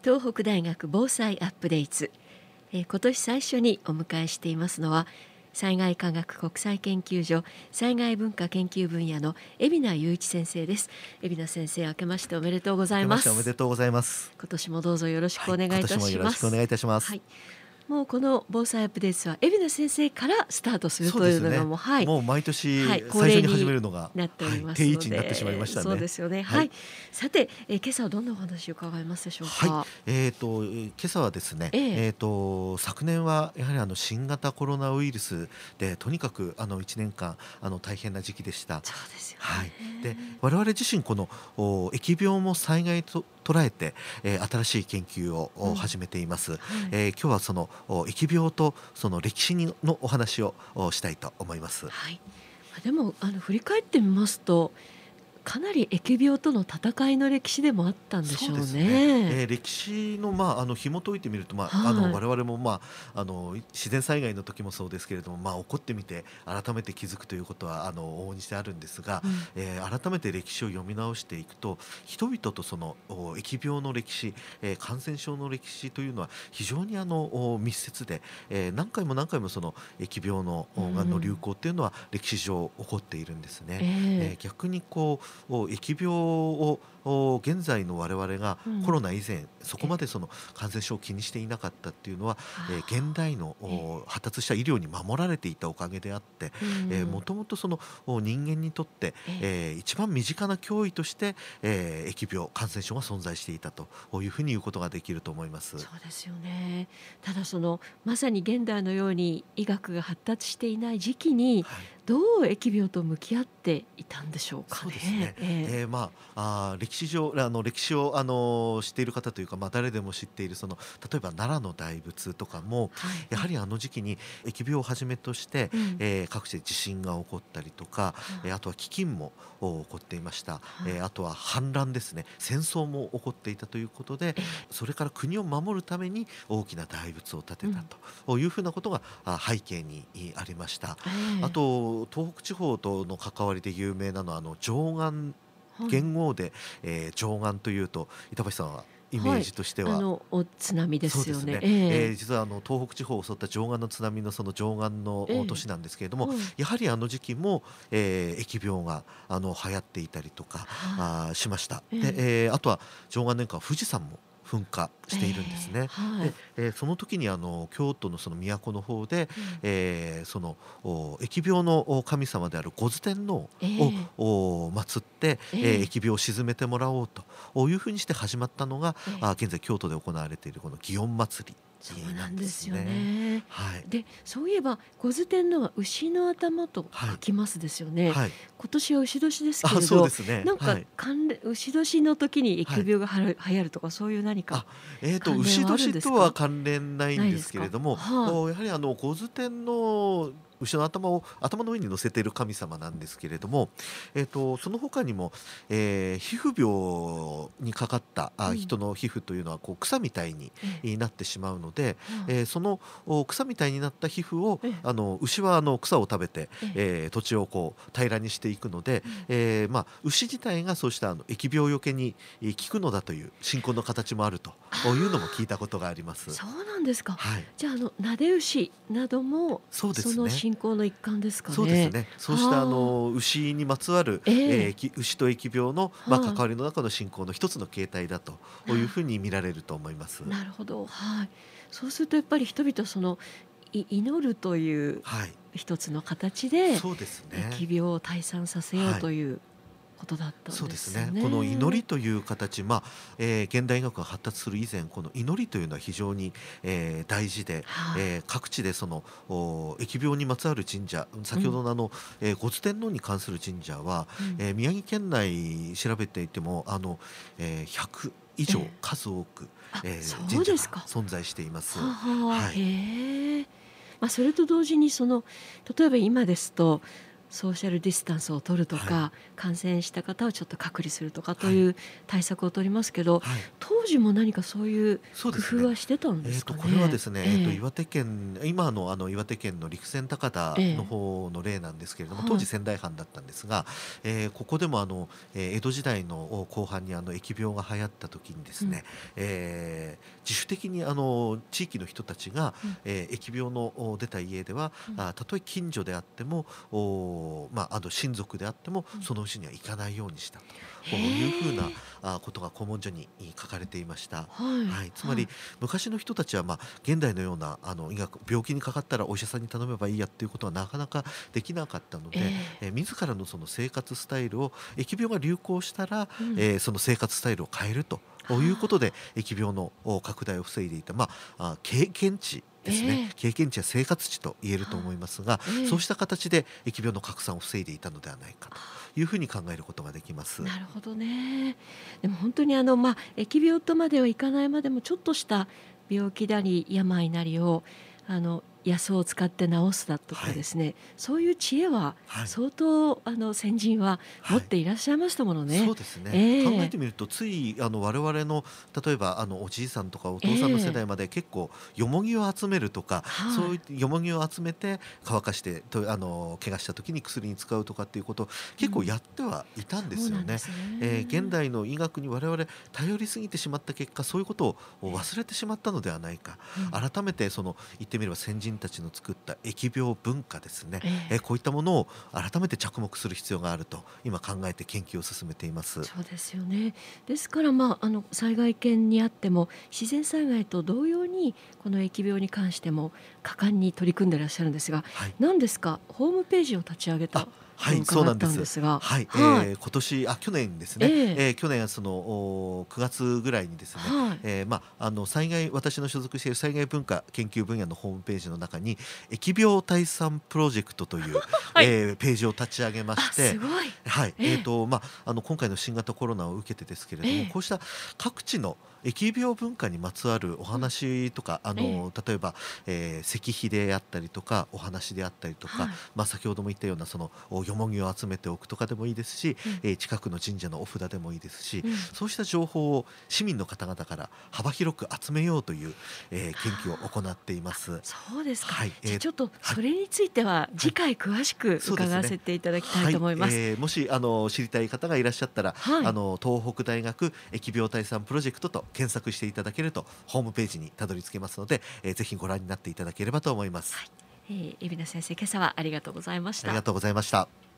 東北大学防災アップデート、今年最初にお迎えしていますのは、災害科学国際研究所災害文化研究分野の海老名雄一先生です。海老名先生、明けましておめでとうございます。 明けましておめでとうございます。 今年もどうぞよろしくお願いいたします。 今年もよろしくお願いいたします。 はい、もうこの防災アップデートは海老名先生からスタートするというのがもう、 もう毎年最恒例初に始めるのがなっておりますので、 定位置になってしまいましたね。 そうですよね。はい。さて、今朝はどんなお話を伺いますでしょうか。 今朝はですね、昨年はやはり新型コロナウイルスでとにかく1年間大変な時期でした。 そうですよね。 はい。で、我々自身この疫病も災害と捉えて、新しい研究を始めています。今日はその疫病とその歴史のお話をしたいと思います。 はい。でも振り返ってみますと、かなり疫病との戦いの歴史でもあったんでしょうね。 そうですね。歴史の紐解いてみると、我々も自然災害の時もそうですけれども、起こってみて改めて気づくということは往々にしてあるんですが、改めて歴史を読み直していくと、人々とその疫病の歴史、感染症の歴史というのは非常に密接で、何回も何回もその疫病の流行っていうのは歴史上起こっているんですね。逆に疫病を現在の我々がコロナ以前そこまでその感染症を気にしていなかったっていうのは、現代の発達した医療に守られていたおかげであって、もともとその人間にとって、一番身近な脅威として、疫病感染症が存在していたというふうに言うことができると思います。 そうですよね。ただまさに現代のように医学が発達していない時期に、どう疫病と向き合っていたんでしょうかね。 そうですね。歴史上歴史を知っている方というか、誰でも知っている例えば奈良の大仏とかも、やはり時期に疫病をはじめとして、各地で地震が起こったりとか、あとは飢饉も起こっていました。あとは反乱ですね、戦争も起こっていたということで、それから国を守るために大きな大仏を建てたというふうなことが背景にありました。あと東北地方との関わりで有名なのは上岸元号で、上岸というと板橋さんはイメージとしては、 お津波ですよね。 実は東北地方を襲った上岸の津波のその上岸の年なんですけれども、やはり時期も、疫病が流行っていたりとかしました。で、あとは上岸年間富士山も噴火しているんですね。で、その時に京都のその都の方で、その疫病の神様である五頭天皇を祀って、疫病を鎮めてもらおうというふうにして始まったのが、現在京都で行われているこの祇園祭り。 そうなんですよね。 はい。 で、そういえば五頭天皇は牛の頭と書きますですよね。今年は牛年ですけれど、なんか牛年の時に疫病が流行るとか、そういう何か牛年とは関連ないんですけれども、やはり五頭天皇、牛の頭の上に乗せている神様なんですけれども、その他にも、皮膚病にかかった人の皮膚というのは草みたいになってしまうので、その草みたいになった皮膚を牛は草を食べて、土地を平らにしていくので、牛自体がそうした疫病よけに効くのだという信仰の形もあるというのも聞いたことがあります。 そうなんですか。じゃあ撫で牛などもその信仰の一環ですかね。 そうですね。そうした牛にまつわる、牛と疫病の関わりの中の信仰の一つの形態だというふうに見られると思います。 なるほど。はい。そうするとやっぱり人々祈るという一つの形で、疫病を退散させようということだったんですね。 そうですね。この祈りという形、現代医学が発達する以前、この祈りというのは非常に、大事で、各地でその疫病にまつわる神社、先ほどの五頭天皇に関する神社は、宮城県内調べていても100以上数多く、神社が存在しています。 それと同時に例えば今ですとソーシャルディスタンスを取るとか、感染した方をちょっと隔離するとかという対策を取りますけど、当時も何かそういう工夫はしてたんですかね。 これはですね、岩手県、今の岩手県の陸前高田の方の例なんですけれども、当時仙台藩だったんですが、ここでも江戸時代の後半に疫病が流行った時にですね、 自主的に地域の人たちが、疫病の出た家では、たとえ近所であっても親族であってもそのうちには行かないようにしたというふうなことが古文書に書かれていました。はい、つまり昔の人たちは、現代のような病気にかかったらお医者さんに頼めばいいやっていうことはなかなかできなかったので、自らのその生活スタイルを疫病が流行したら、その生活スタイルを変えるということで疫病の拡大を防いでいた、経験値ですね、経験値や生活値と言えると思いますが、そうした形で疫病の拡散を防いでいたのではないかというふうに考えることができます。 なるほどね。でも本当に疫病とまではいかないまでもちょっとした病気なり病なりを野草を使って治すだとかですね、そういう知恵は相当先人は持っていらっしゃいましたものね。 そうですね、考えてみるとつい我々の例えばおじいさんとかお父さんの世代まで結構よもぎを集めるとか、そういったよもぎを集めて乾かして怪我した時に薬に使うとかっていうことを結構やってはいたんですよね。現代の医学に我々頼りすぎてしまった結果、そういうことを忘れてしまったのではないか、改めて言ってみれば先人たちの作った疫病文化ですね、こういったものを改めて着目する必要があると今考えて研究を進めています。 そうですよね。ですから災害圏にあっても自然災害と同様にこの疫病に関しても果敢に取り組んでいらっしゃるんですが、何ですかホームページを立ち上げたはい、そうなんです。 が、 去年ですね、去年9月ぐらいにですね、私の所属している災害文化研究分野のホームページの中に疫病退散プロジェクトという、ページを立ち上げまして、 すごい、 今回の新型コロナを受けてですけれども、こうした各地の疫病文化にまつわるお話とか、例えば、石碑であったりとかお話であったりとか、先ほども言ったようなよもぎを集めておくとかでもいいですし、近くの神社のお札でもいいですし、そうした情報を市民の方々から幅広く集めようという、研究を行っています。 そうですか。じゃあちょっとそれについては次回詳しく伺わせていただきたいと思います。 もし知りたい方がいらっしゃったら、東北大学疫病退散プロジェクトと検索していただけるとホームページにたどり着けますので、ぜひご覧になっていただければと思います。 海老名先生、今朝はありがとうございました。 ありがとうございました。